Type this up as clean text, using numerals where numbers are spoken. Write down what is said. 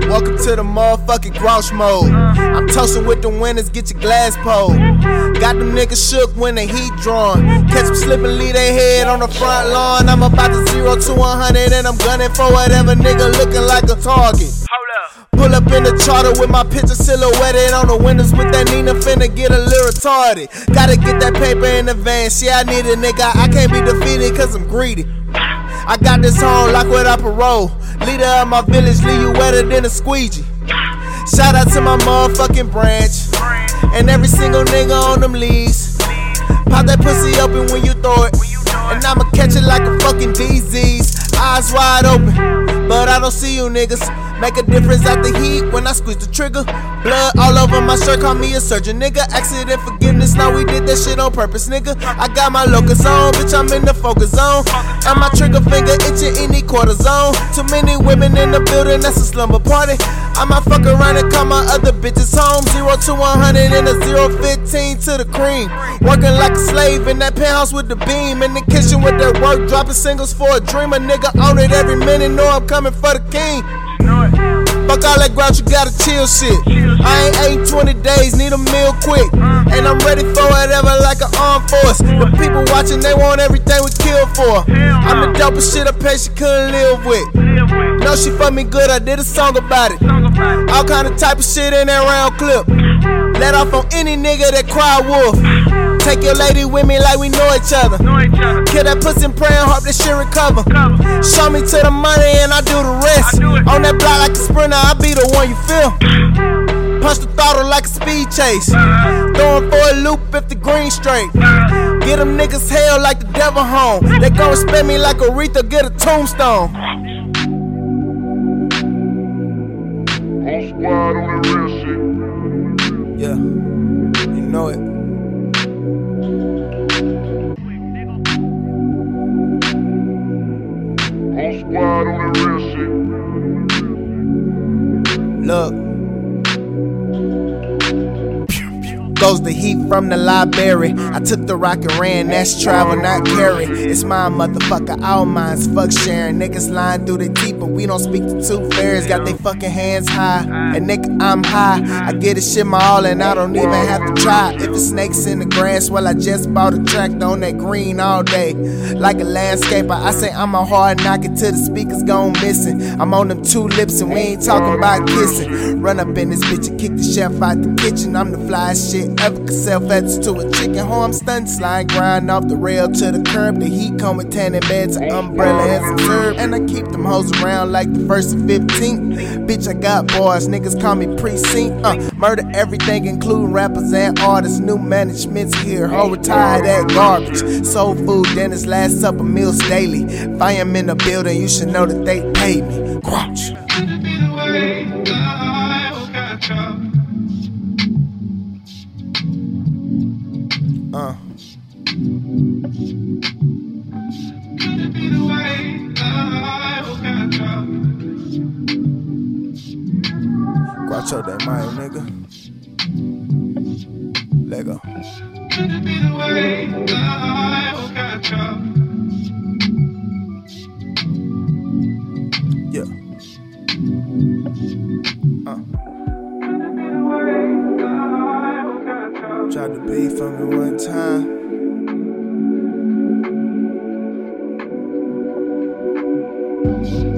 Welcome to the motherfucking grouch mode. I'm toasting with the winners, get your glass pole. Got them niggas shook when the heat drawn. Catch them slipping, leave their head on the front lawn. I'm about to 0 to 100 and I'm gunning for whatever nigga looking like a target. Pull up in the charter with my picture silhouetted on the windows with that Nina, finna get a little retarded. Gotta get that paper in advance, yeah I need a nigga, I can't be defeated cause I'm greedy. I got this home locked without parole. Leader of my village, leave you wetter than a squeegee. Shout out to my motherfucking branch and every single nigga on them leaves. Pop that pussy open when you throw it, and I'ma catch it like a fucking disease. Eyes wide open, but I don't see you niggas. Make a difference at the heat when I squeeze the trigger. Blood all over my shirt, call me a surgeon, nigga. Accident forgiveness, now we did that shit on purpose, nigga. I got my locus on, bitch, I'm in the focus zone. And my trigger finger itching in the cortisone. Too many women in the building, that's a slumber party. I might fuck around and call my other bitches home. 0 to 100 and a 0-15 to the cream. Working like a slave in that penthouse with the beam. In the kitchen with that work, dropping singles for a dream. A nigga on it every minute, know I'm coming for the king. Fuck all that grouch, you gotta chill shit. I ain't ate 20 days, need a meal quick. And I'm ready for whatever like an armed force. The people watching, they want everything we kill for. I'm the dopest shit a patient couldn't live with. Know she fucked me good, I did a song about it. All kind of type of shit in that round clip. Let off on any nigga that cry wolf. Take your lady with me like we know each other. Kill that pussy and pray and hope that shit recover. Show me to the money and I do the rest. On that block like a sprinter, I be the one you feel. Punch the throttle like a speed chase. Throwing for a loop if the green straight. Get them niggas hell like the devil home. They gon' respect me like Aretha, get a tombstone. Whole squad on the real shit. Yeah, you know it. Whole squad on the real shit. Look. Goes the heat from the library. I took the rock and ran, that's travel, not carry. It's my motherfucker, all minds, fuck sharing. Niggas lying through the deep, but we don't speak to two fairs. Got they fucking hands high, and nigga, I'm high. I get this shit my all, and I don't even have to try. If it's snakes in the grass, well, I just bought a tractor on that green all day. Like a landscaper, I say I'm a hard knock it till the speakers gone missing. I'm on them two lips, and we ain't talking about kissing. Run up in this bitch and kick the chef out the kitchen. I'm the fly shit ever could sell feathers to a chicken. Ho, I'm stunned, slide, grind off the rail to the curb. The heat come with tanning beds, an umbrella and some serve. And I keep them hoes around like the 1st and 15th. Bitch, I got boys, niggas call me precinct. Murder everything, including rappers and artists. New management's here, ho, retire that garbage. Soul food, dinners, last supper, meals daily. If I am in the building, you should know that they paid me. Grouch. Grouch out that mind, nigga. Lego. Yeah. Tried to be for me one time.